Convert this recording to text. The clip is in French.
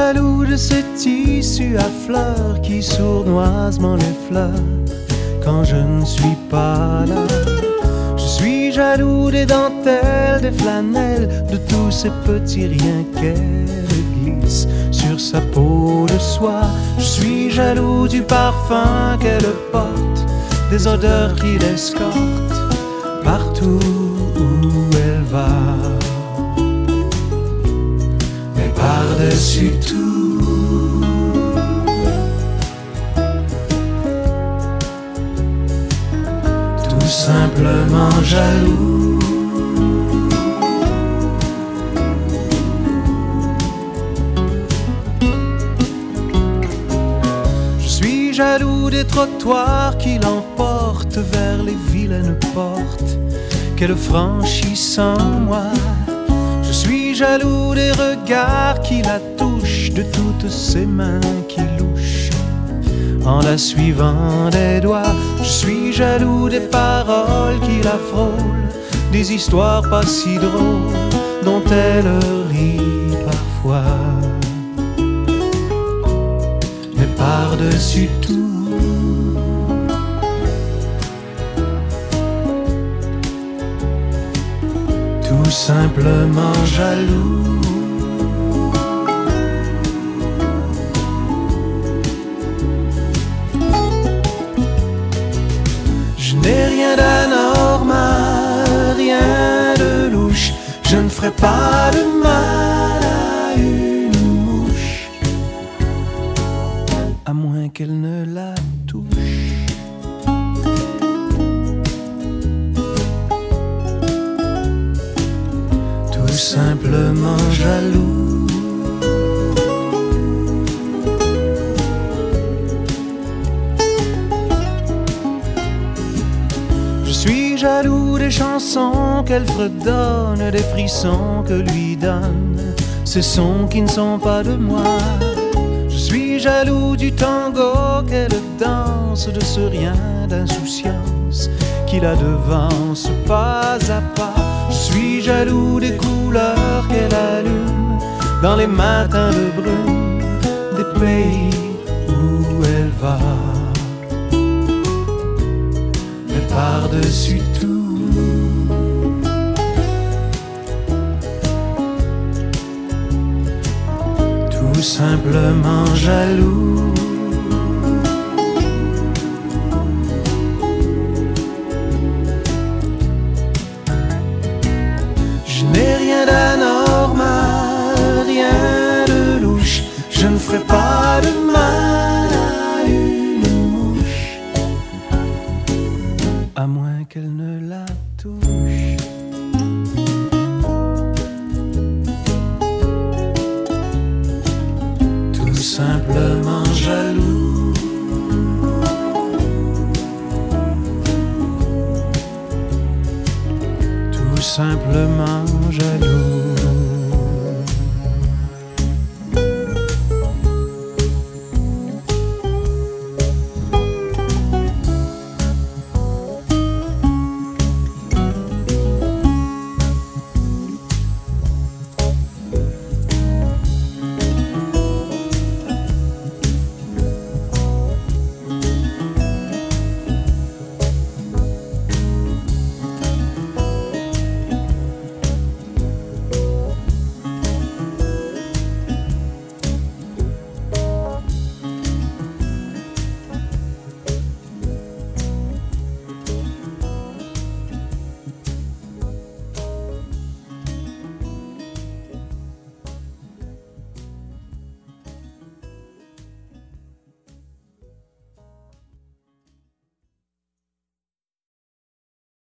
jaloux de ce tissu à fleurs qui sournoise mon effleure quand je ne suis pas là. Je suis jaloux des dentelles, des flanelles, de tous ces petits riens qu'elle glisse sur sa peau de soie. Je suis jaloux du parfum qu'elle porte, des odeurs qui l'escortent partout où elle va. Mais par-dessus tout, tout simplement jaloux. Je suis jaloux des trottoirs qui l'emportent vers les vilaines portes qu'elle franchit sans moi. Je suis jaloux des regards qui la touchent, de toutes ses mains qui louchent en la suivant des doigts. Je suis jaloux des paroles qui la frôlent, des histoires pas si drôles dont elle rit parfois. Mais par-dessus tout, tout simplement jaloux. Je n'ai rien d'anormal, rien de louche. Je ne ferai pas de mal à une mouche, à moins qu'elle ne la touche. Tout simplement jaloux. Je suis jaloux des chansons qu'elle fredonne, des frissons que lui donne ces sons qui ne sont pas de moi. Je suis jaloux du tango qu'elle danse, de ce rien d'insouciance qui la devance pas à pas. Je suis jaloux des couleurs qu'elle allume dans les matins de brume des pays où elle va. Mais par-dessus tout, tout simplement jaloux. Je n'ai rien d'anormal, rien de louche. Je ne ferai pas de mal à une mouche, à moins qu'elle ne la touche. Tout simplement jaloux. Tout simplement jaloux.